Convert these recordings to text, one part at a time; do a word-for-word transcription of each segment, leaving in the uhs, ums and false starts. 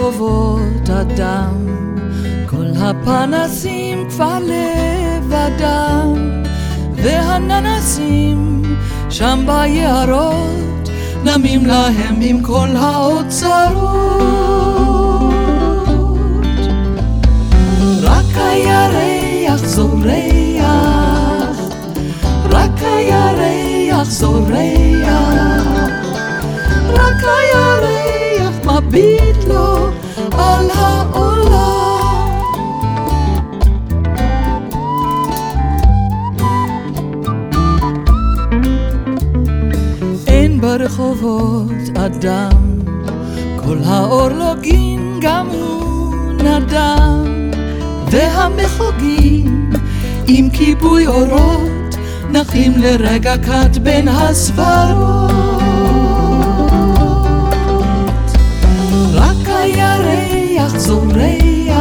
ברחובות אדם, כל הפנסים כבר לבדם, והננסים שם ביערות נמים להם עם כל האוצרות. רק הירח זורח, רק הירח זורח, רק הירח מביט לו על העולם. אין ברחובות אדם, כל האורלוגין גם הוא נדם, והמחוגים עם כיבוי אורות נחים לרגע קט בין הספרות. רק הירח זורח,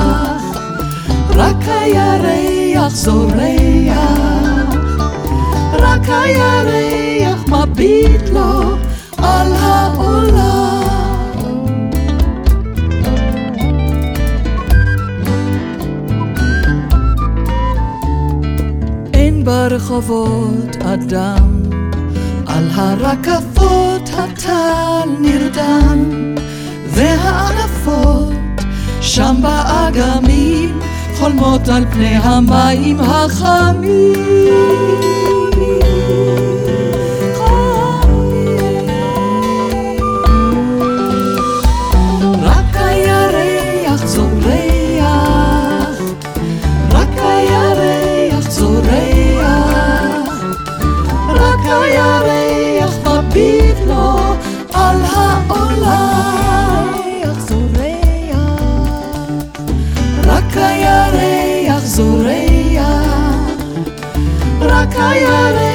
רק הירח זורח, רק הירח מביט לו על העולם. אין ברחובות אדם, על הרכבות הטל נרדם, והענפות שם באגמים חולמות על פני המים החמים. רק הירח זורח, רק הירח זורח, רק הירח מביט לו על העולם. רק הירח זורח, רק הירח